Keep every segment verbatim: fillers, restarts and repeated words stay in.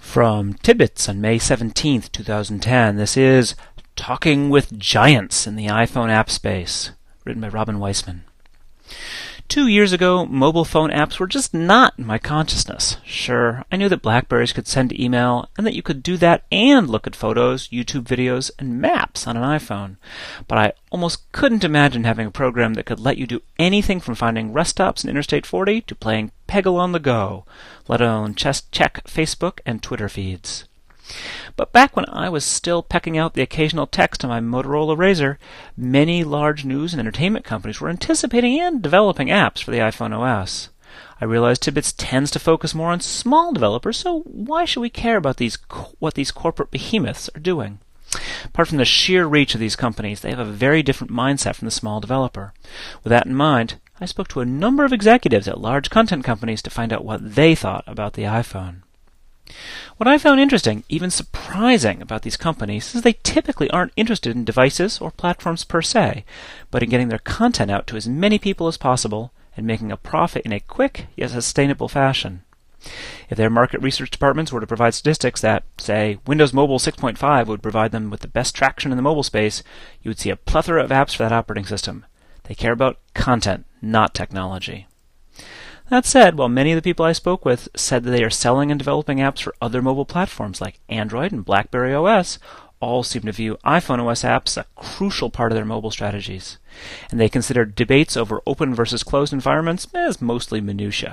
From Tibbets on May seventeenth, two thousand ten, this is Talking with Giants in the iPhone App Space, written by Robin Weissman. Two years ago, mobile phone apps were just not in my consciousness. Sure, I knew that BlackBerrys could send email, and that you could do that and look at photos, YouTube videos, and maps on an iPhone. But I almost couldn't imagine having a program that could let you do anything from finding rest stops in Interstate forty to playing Peggle on the go, let alone just check Facebook and Twitter feeds. But back when I was still pecking out the occasional text on my Motorola Razr, many large news and entertainment companies were anticipating and developing apps for the iPhone O S. I realized Tibbets tends to focus more on small developers, so why should we care about these co- what these corporate behemoths are doing? Apart from the sheer reach of these companies, they have a very different mindset from the small developer. With that in mind, I spoke to a number of executives at large content companies to find out what they thought about the iPhone. What I found interesting, even surprising, about these companies is they typically aren't interested in devices or platforms per se, but in getting their content out to as many people as possible and making a profit in a quick yet sustainable fashion. If their market research departments were to provide statistics that, say, Windows Mobile six point five would provide them with the best traction in the mobile space, you would see a plethora of apps for that operating system. They care about content, not technology. That said, while many of the people I spoke with said that they are selling and developing apps for other mobile platforms like Android and BlackBerry O S, all seem to view iPhone O S apps as a crucial part of their mobile strategies. And they consider debates over open versus closed environments as mostly minutia.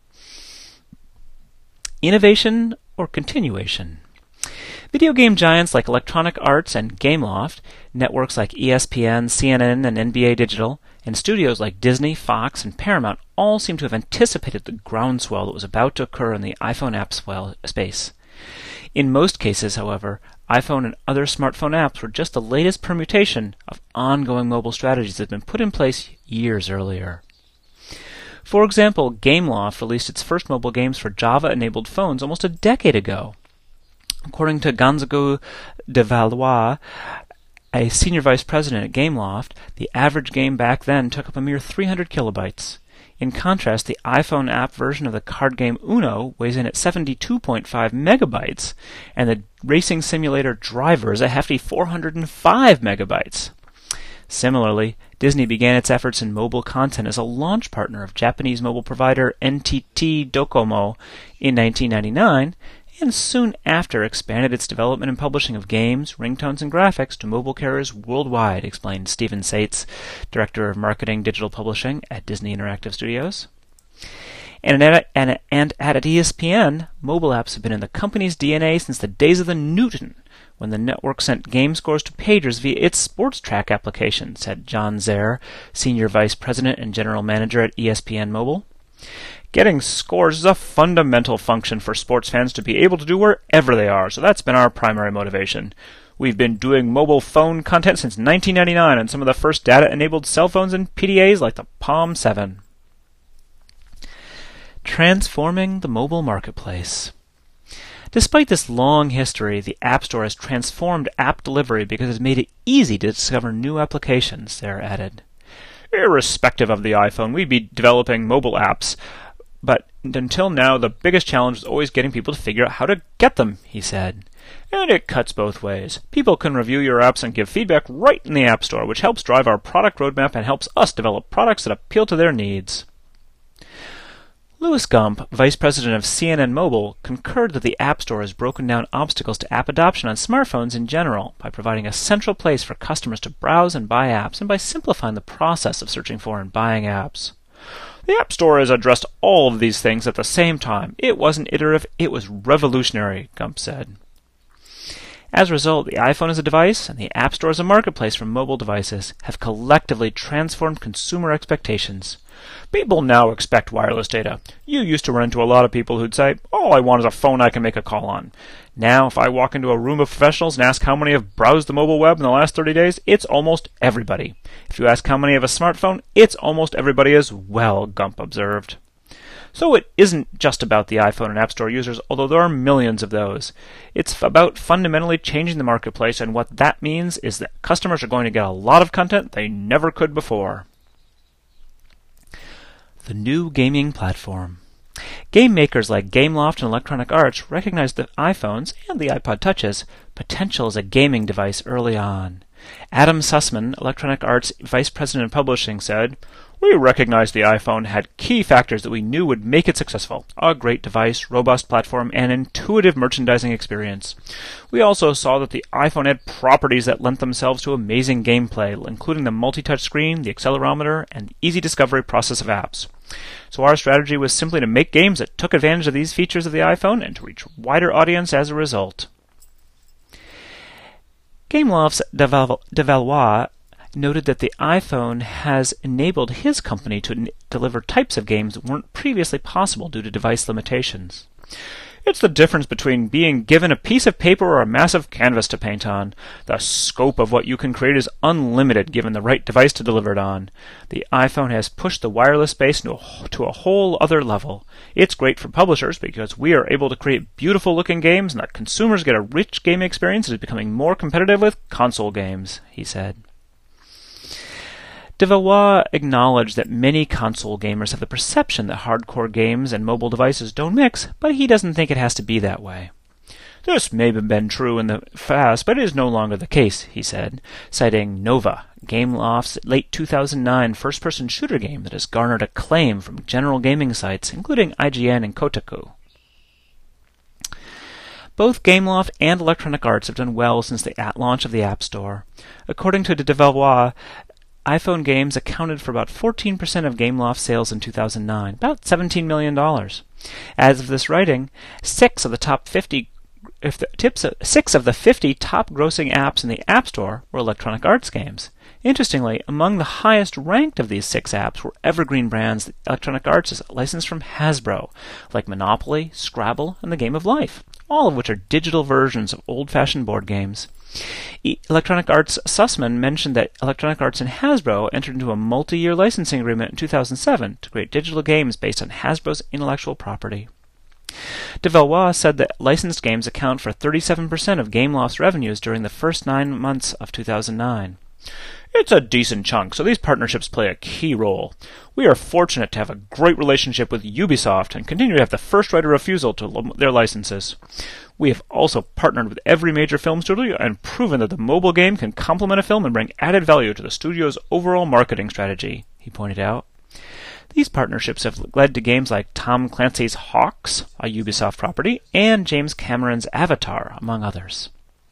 Innovation or continuation? Video game giants like Electronic Arts and Gameloft, networks like E S P N, C N N, and N B A Digital, and studios like Disney, Fox, and Paramount all seem to have anticipated the groundswell that was about to occur in the iPhone app space. In most cases, however, iPhone and other smartphone apps were just the latest permutation of ongoing mobile strategies that had been put in place years earlier. For example, Gameloft released its first mobile games for Java-enabled phones almost a decade ago. According to Gonzague de Valois, a senior vice president at Gameloft, the average game back then took up a mere three hundred kilobytes. In contrast, the iPhone app version of the card game Uno weighs in at seventy-two point five megabytes, and the racing simulator Driver is a hefty four hundred five megabytes. Similarly, Disney began its efforts in mobile content as a launch partner of Japanese mobile provider N T T Docomo in nineteen ninety-nine, and soon after expanded its development and publishing of games, ringtones, and graphics to mobile carriers worldwide, explained Stephen Saitz, Director of Marketing Digital Publishing at Disney Interactive Studios. And at, and, and at E S P N, mobile apps have been in the company's D N A since the days of the Newton, when the network sent game scores to pagers via its sports track application, said John Zaire, Senior Vice President and General Manager at E S P N Mobile. Getting scores is a fundamental function for sports fans to be able to do wherever they are, so that's been our primary motivation. We've been doing mobile phone content since nineteen ninety-nine on some of the first data-enabled cell phones and P D As like the Palm seven. Transforming the mobile marketplace. Despite this long history, the App Store has transformed app delivery because it's made it easy to discover new applications, Sarah added. Irrespective of the iPhone, we'd be developing mobile apps. But until now, the biggest challenge was always getting people to figure out how to get them, he said. And it cuts both ways. People can review your apps and give feedback right in the App Store, which helps drive our product roadmap and helps us develop products that appeal to their needs. Louis Gump, Vice President of C N N Mobile, concurred that the App Store has broken down obstacles to app adoption on smartphones in general by providing a central place for customers to browse and buy apps and by simplifying the process of searching for and buying apps. The App Store has addressed all of these things at the same time. It wasn't iterative, it was revolutionary, Gump said. As a result, the iPhone as a device and the App Store as a marketplace for mobile devices have collectively transformed consumer expectations. People now expect wireless data. You used to run into a lot of people who'd say, all I want is a phone I can make a call on. Now, if I walk into a room of professionals and ask how many have browsed the mobile web in the last thirty days, it's almost everybody. If you ask how many have a smartphone, it's almost everybody as well, Gump observed. So it isn't just about the iPhone and App Store users, although there are millions of those. It's about fundamentally changing the marketplace, and what that means is that customers are going to get a lot of content they never could before. The new gaming platform. Game makers like Gameloft and Electronic Arts recognized the iPhones and the iPod Touch's potential as a gaming device early on. Adam Sussman, Electronic Arts Vice President of Publishing, said, "We recognized the iPhone had key factors that we knew would make it successful: a great device, robust platform, and intuitive merchandising experience. We also saw that the iPhone had properties that lent themselves to amazing gameplay, including the multi-touch screen, the accelerometer, and easy discovery process of apps. So our strategy was simply to make games that took advantage of these features of the iPhone and to reach a wider audience as a result." Gameloft's Deval- DeValois noted that the iPhone has enabled his company to n- deliver types of games that weren't previously possible due to device limitations. "It's the difference between being given a piece of paper or a massive canvas to paint on. The scope of what you can create is unlimited given the right device to deliver it on. The iPhone has pushed the wireless space to a, to a whole other level. It's great for publishers because we are able to create beautiful-looking games and that consumers get a rich game experience that is becoming more competitive with console games," he said. DeValois acknowledged that many console gamers have the perception that hardcore games and mobile devices don't mix, but he doesn't think it has to be that way. "This may have been true in the past, but it is no longer the case," he said, citing Nova, Gameloft's late two thousand nine first-person shooter game that has garnered acclaim from general gaming sites, including I G N and Kotaku. Both Gameloft and Electronic Arts have done well since the launch of the App Store. According to DeValois, iPhone games accounted for about fourteen percent of Gameloft sales in two thousand nine, about seventeen million dollars. As of this writing, six of the top fifty, if the tips, six of the fifty top-grossing apps in the App Store were Electronic Arts games. Interestingly, among the highest-ranked of these six apps were evergreen brands that Electronic Arts has licensed from Hasbro, like Monopoly, Scrabble, and The Game of Life, all of which are digital versions of old-fashioned board games. Electronic Arts Sussman mentioned that Electronic Arts and Hasbro entered into a multi-year licensing agreement in two thousand seven to create digital games based on Hasbro's intellectual property. DeValois said that licensed games account for thirty-seven percent of Gameloft's revenues during the first nine months of two thousand nine. "It's a decent chunk, so these partnerships play a key role. We are fortunate to have a great relationship with Ubisoft and continue to have the first right of refusal to lo- their licenses. We have also partnered with every major film studio and proven that the mobile game can complement a film and bring added value to the studio's overall marketing strategy," he pointed out. These partnerships have led to games like Tom Clancy's Hawks, a Ubisoft property, and James Cameron's Avatar, among others.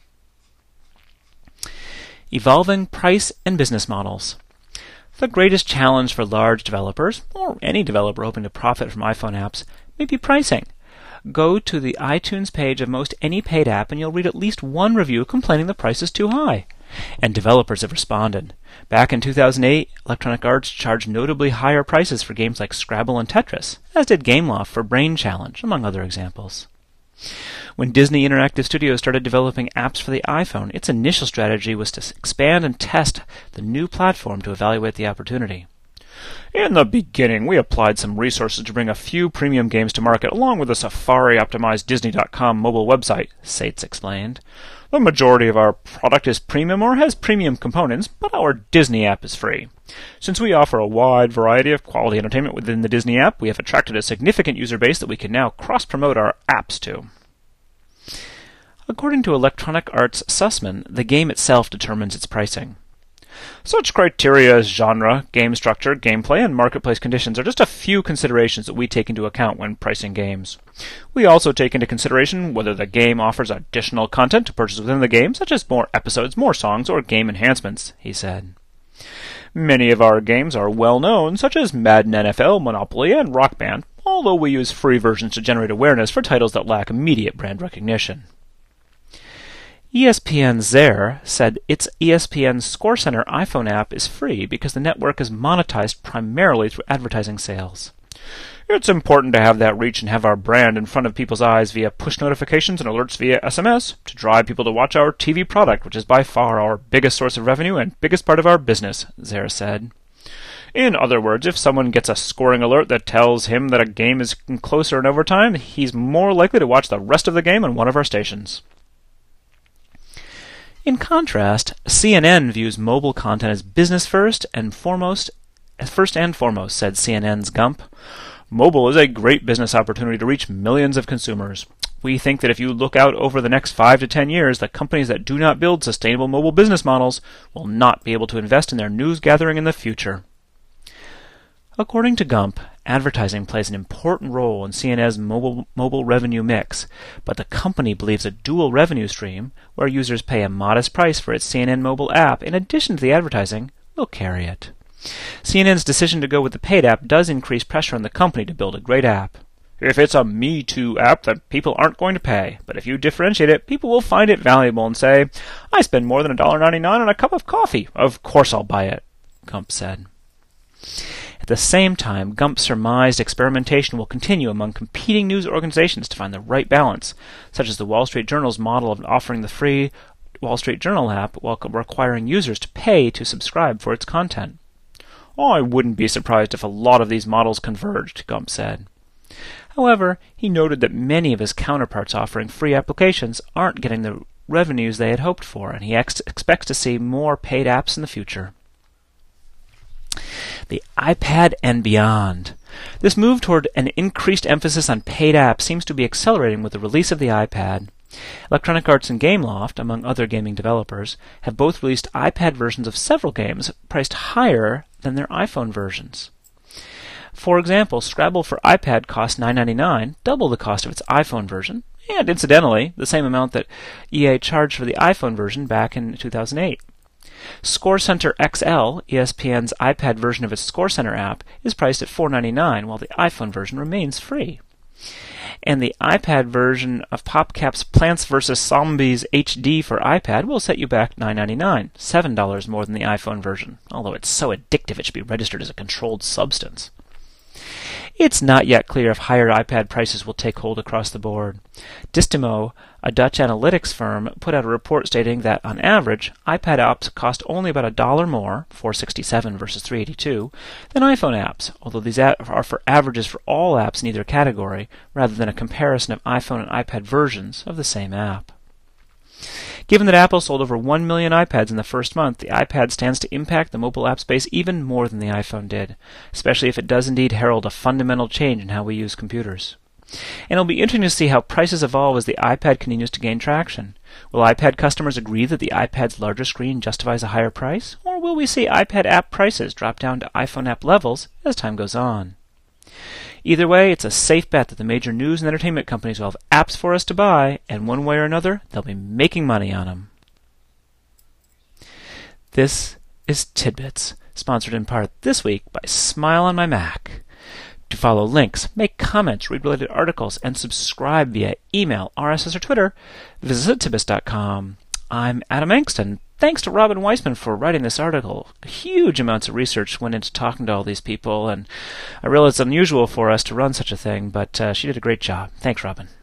Evolving price and business models. The greatest challenge for large developers, or any developer hoping to profit from iPhone apps, may be pricing. Go to the iTunes page of most any paid app and you'll read at least one review complaining the price is too high. And developers have responded. Back in two thousand eight, Electronic Arts charged notably higher prices for games like Scrabble and Tetris, as did Gameloft for Brain Challenge, among other examples. When Disney Interactive Studios started developing apps for the iPhone, its initial strategy was to expand and test the new platform to evaluate the opportunity. "In the beginning, we applied some resources to bring a few premium games to market, along with a Safari-optimized Disney dot com mobile website," Seitz explained. "The majority of our product is premium or has premium components, but our Disney app is free. Since we offer a wide variety of quality entertainment within the Disney app, we have attracted a significant user base that we can now cross-promote our apps to." According to Electronic Arts Sussman, the game itself determines its pricing. "Such criteria as genre, game structure, gameplay, and marketplace conditions are just a few considerations that we take into account when pricing games. We also take into consideration whether the game offers additional content to purchase within the game, such as more episodes, more songs, or game enhancements," he said. "Many of our games are well known, such as Madden N F L, Monopoly, and Rock Band, although we use free versions to generate awareness for titles that lack immediate brand recognition." E S P N's Zaire said its E S P N ScoreCenter iPhone app is free because the network is monetized primarily through advertising sales. "It's important to have that reach and have our brand in front of people's eyes via push notifications and alerts via S M S to drive people to watch our T V product, which is by far our biggest source of revenue and biggest part of our business," Zaire said. "In other words, if someone gets a scoring alert that tells him that a game is closer in overtime, he's more likely to watch the rest of the game on one of our stations." In contrast, C N N views mobile content as business first and foremost, first and foremost, said C N N's Gump. Mobile is a great business opportunity to reach millions of consumers. We think that if you look out over the next five to ten years, the companies that do not build sustainable mobile business models will not be able to invest in their news gathering in the future. According to Gump, advertising plays an important role in C N N's mobile, mobile revenue mix, but the company believes a dual revenue stream, where users pay a modest price for its C N N mobile app in addition to the advertising, will carry it. C N N's decision to go with the paid app does increase pressure on the company to build a great app. If it's a Me Too app, then people aren't going to pay. But if you differentiate it, people will find it valuable and say, I spend more than one dollar ninety-nine on a cup of coffee. Of course I'll buy it, Gump said. At the same time, Gump surmised experimentation will continue among competing news organizations to find the right balance, such as the Wall Street Journal's model of offering the free Wall Street Journal app while requiring users to pay to subscribe for its content. I wouldn't be surprised if a lot of these models converged, Gump said. However, he noted that many of his counterparts offering free applications aren't getting the revenues they had hoped for, and he ex- expects to see more paid apps in the future. The iPad and beyond. This move toward an increased emphasis on paid apps seems to be accelerating with the release of the iPad. Electronic Arts and Gameloft, among other gaming developers, have both released iPad versions of several games priced higher than their iPhone versions. For example, Scrabble for iPad costs nine dollars and ninety-nine cents, double the cost of its iPhone version, and incidentally, the same amount that E A charged for the iPhone version back in two thousand eight. Score Center X L, E S P N's iPad version of its Score Center app, is priced at four dollars and ninety-nine cents, while the iPhone version remains free. And the iPad version of PopCap's Plants versus. Zombies H D for iPad will set you back nine dollars and ninety-nine cents, seven dollars more than the iPhone version, although it's so addictive it should be registered as a controlled substance. It's not yet clear if higher iPad prices will take hold across the board. Distimo, a Dutch analytics firm, put out a report stating that, on average, iPad apps cost only about a dollar more, four dollars and sixty-seven cents versus three dollars and eighty-two cents, than iPhone apps, although these are for averages for all apps in either category, rather than a comparison of iPhone and iPad versions of the same app. Given that Apple sold over one million iPads in the first month, the iPad stands to impact the mobile app space even more than the iPhone did, especially if it does indeed herald a fundamental change in how we use computers. And it'll be interesting to see how prices evolve as the iPad continues to gain traction. Will iPad customers agree that the iPad's larger screen justifies a higher price, or will we see iPad app prices drop down to iPhone app levels as time goes on? Either way, it's a safe bet that the major news and entertainment companies will have apps for us to buy, and one way or another, they'll be making money on them. This is Tidbits, sponsored in part this week by Smile on My Mac. To follow links, make comments, read related articles, and subscribe via email, R S S, or Twitter, visit tidbits dot com. I'm Adam Angston. Thanks to Robin Weissman for writing this article. Huge amounts of research went into talking to all these people, and I realize it's unusual for us to run such a thing, but uh, she did a great job. Thanks, Robin.